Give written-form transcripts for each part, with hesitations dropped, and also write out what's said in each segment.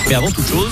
Mais avant toute chose,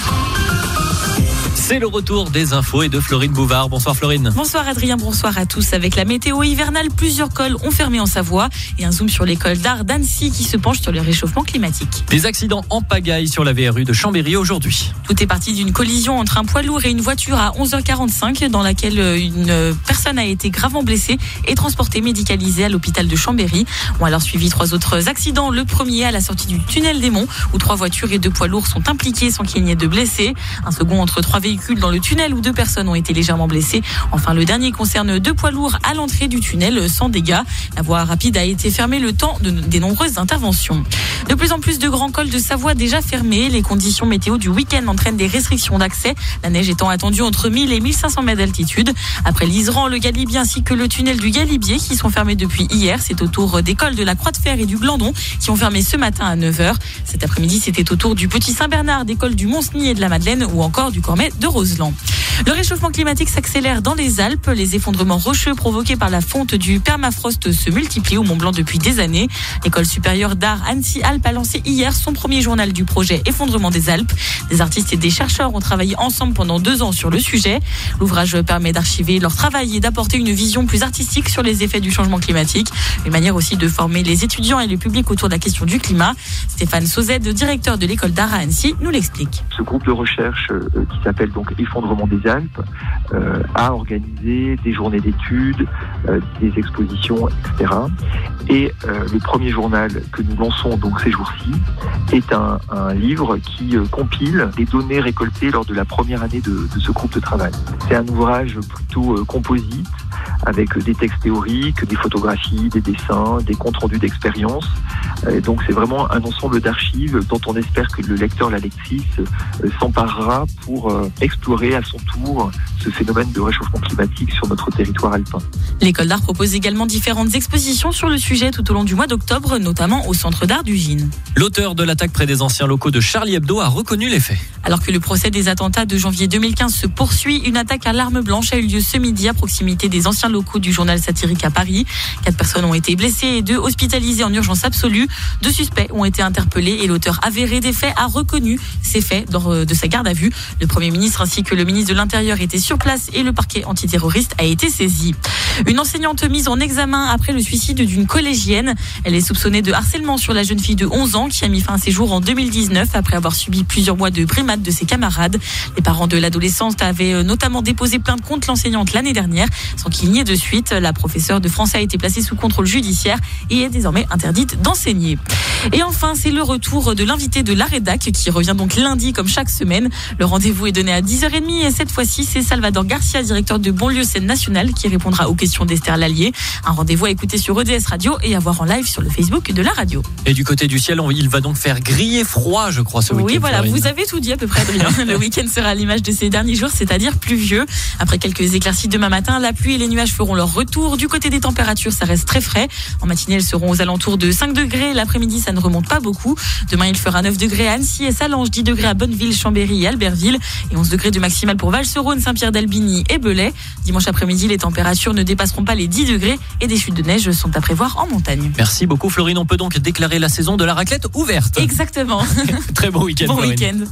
c'est le retour des infos et de Florine Bouvard. Bonsoir Florine. Bonsoir Adrien, bonsoir à tous. Avec la météo hivernale, plusieurs cols ont fermé en Savoie et un zoom sur l'école d'art d'Annecy qui se penche sur le réchauffement climatique. Des accidents en pagaille sur la VRU de Chambéry aujourd'hui. Tout est parti d'une collision entre un poids lourd et une voiture à 11h45 dans laquelle une personne a été gravement blessée et transportée médicalisée à l'hôpital de Chambéry. On a alors suivi 3 autres accidents. Le premier à la sortie du tunnel des Monts où 3 voitures et 2 poids lourds sont impliqués sans qu'il n'y ait de blessés. Un second entre 3 véhicules dans le tunnel où 2 personnes ont été légèrement blessées. Enfin, le dernier concerne 2 poids lourds à l'entrée du tunnel sans dégâts. La voie rapide a été fermée le temps des nombreuses interventions. De plus en plus de grands cols de Savoie déjà fermés. Les conditions météo du week-end entraînent des restrictions d'accès. La neige étant attendue entre 1000 et 1500 mètres d'altitude. Après l'Iseran, le Galibier ainsi que le tunnel du Galibier qui sont fermés depuis hier. C'est au tour des cols de la Croix de Fer et du Glandon qui ont fermé ce matin à 9h. Cet après-midi, c'était au tour du Petit Saint-Bernard, des cols du Mont-Cenis et de la Madeleine ou encore du Cormet de Roseland. Le réchauffement climatique s'accélère dans les Alpes. Les effondrements rocheux provoqués par la fonte du permafrost se multiplient au Mont-Blanc depuis des années. L'école supérieure d'art Annecy-Alpes a lancé hier son premier journal du projet Effondrement des Alpes. Des artistes et des chercheurs ont travaillé ensemble pendant 2 ans sur le sujet. L'ouvrage permet d'archiver leur travail et d'apporter une vision plus artistique sur les effets du changement climatique. Une manière aussi de former les étudiants et le public autour de la question du climat. Stéphane Sauzet, directeur de l'école d'art à Annecy, nous l'explique. Ce groupe de recherche qui s'appelle donc Effondrement des Alpes a organisé des journées d'études, des expositions, etc. Et le premier journal que nous lançons donc ces jours-ci est un livre qui compile les données récoltées lors de la première année de ce groupe de travail. C'est un ouvrage plutôt composite avec des textes théoriques, des photographies, des dessins, des comptes rendus d'expérience. Donc c'est vraiment un ensemble d'archives dont on espère que le lecteur, la lectrice s'emparera pour explorer à son tour ce phénomène de réchauffement climatique sur notre territoire alpin. L'école d'art propose également différentes expositions sur le sujet tout au long du mois d'octobre, notamment au centre d'art d'Ugine. L'auteur de l'attaque près des anciens locaux de Charlie Hebdo a reconnu les faits. Alors que le procès des attentats de janvier 2015 se poursuit, une attaque à l'arme blanche a eu lieu ce midi à proximité des anciens locaux du journal satirique à Paris. 4 personnes ont été blessées et 2 hospitalisées en urgence absolue. 2 suspects ont été interpellés et l'auteur avéré des faits a reconnu ces faits lors de sa garde à vue. Le Premier ministre ainsi que le ministre de l'Intérieur étaient sur place et le parquet antiterroriste a été saisi. Une enseignante mise en examen après le suicide d'une collégienne. Elle est soupçonnée de harcèlement sur la jeune fille de 11 ans qui a mis fin à ses jours en 2019 après avoir subi plusieurs mois de brimades de ses camarades. Les parents de l'adolescente avaient notamment déposé plainte contre l'enseignante l'année dernière sans qu'il n'y ait de suite. La professeure de français a été placée sous contrôle judiciaire et est désormais interdite d'enseigner. Et enfin, c'est le retour de l'invité de la rédac qui revient donc lundi comme chaque semaine. Le rendez-vous est donné à 10h30 et cette fois-ci, c'est Salvador Garcia, directeur de Bonlieu Scène Nationale, qui répondra aux questions d'Esther Lallier. Un rendez-vous à écouter sur EDS Radio et à voir en live sur le Facebook de la radio. Et du côté du ciel, il va donc faire griller froid, je crois, ce week-end. Oui, voilà, Florine. vous avez tout dit à peu près, Adrien. Le week-end sera à l'image de ces derniers jours, c'est-à-dire pluvieux. Après quelques éclaircies demain matin, la pluie et les nuages feront leur retour. Du côté des températures, ça reste très frais. En matinée, elles seront aux alentours de 5 degrés. L'après-midi, ça ne remonte pas beaucoup. Demain, il fera 9 degrés à Annecy et Salange, 10 degrés à Bonneville, Chambéry et Albertville et 11 degrés de maximal pour Val-sur-Rhône, Saint-Pierre-d'Albigny et Belay. Dimanche après-midi, les températures ne dépasseront pas les 10 degrés et des chutes de neige sont à prévoir en montagne. Merci beaucoup Florine, on peut donc déclarer la saison de la raclette ouverte. Exactement. Très bon week-end. Bon Florine. week-end.